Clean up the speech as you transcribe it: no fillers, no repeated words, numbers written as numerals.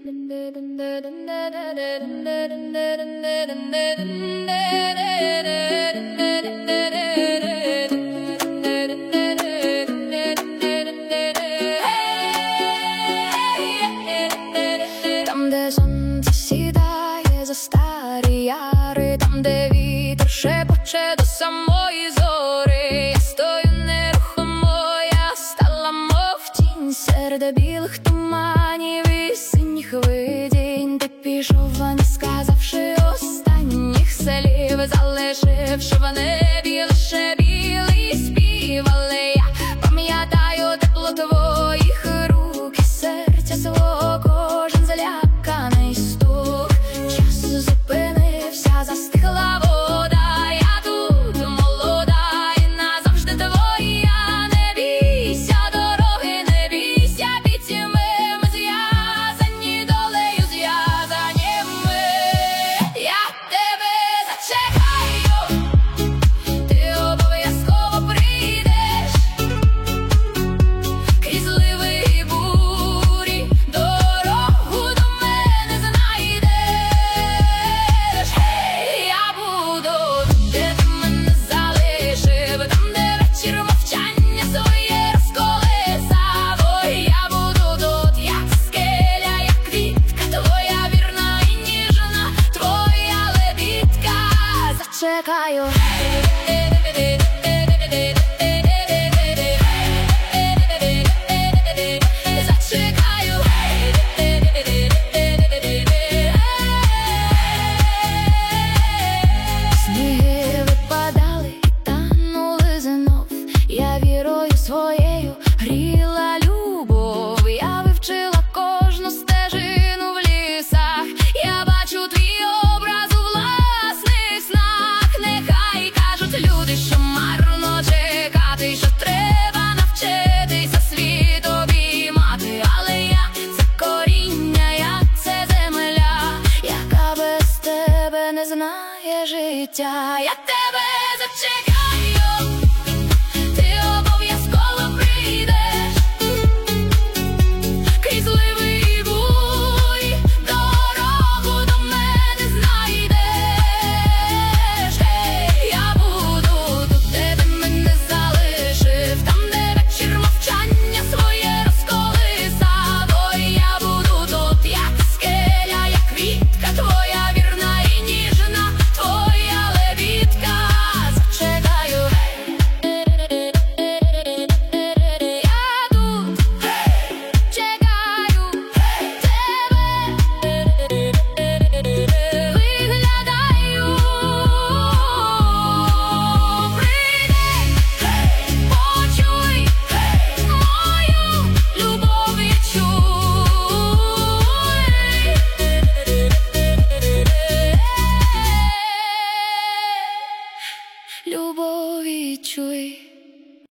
Там, де сонце сідає за старі яри, там, де вітер шепоче до самої зори, я стою нерухомо, я стала мов тінь серед білих туманів і синіх видінь. Ти пішов, не сказавши останніх слів, залишивши в небі лише білий спів. Але я пам'ятаю тепло твоїх рук і серця свого, кожен заляканий стук. Час зупинився, застигла вода, я тут молода і назавжди твоя. Не бійся дороги, не бійся пітьми, ми зв'язані долею, зв'язані ми. Я тебе зачекаю, ти обов'язково прийдеш, крізь зливи і бурі дорогу до мене знайдеш. Я буду тут, де ти мене залишив, там, де вечір мовчання своє розколисав. Ой, я буду тут, як скеля, як квітка твоя вірна і ніжна, твоя лебідка. Зачекаю. Зачекаю. Сніги випадали і танули знов, я вірою своєю гріла любов. Я вивчила кожну стежину в лісах, я бачу твій образ у власних снах. Нехай кажуть люди, що марно чекати, що треба навчитися світ обіймати. Але я — це коріння, я — це земля, яка без тебе не знає життя. Я тебе зачекаю.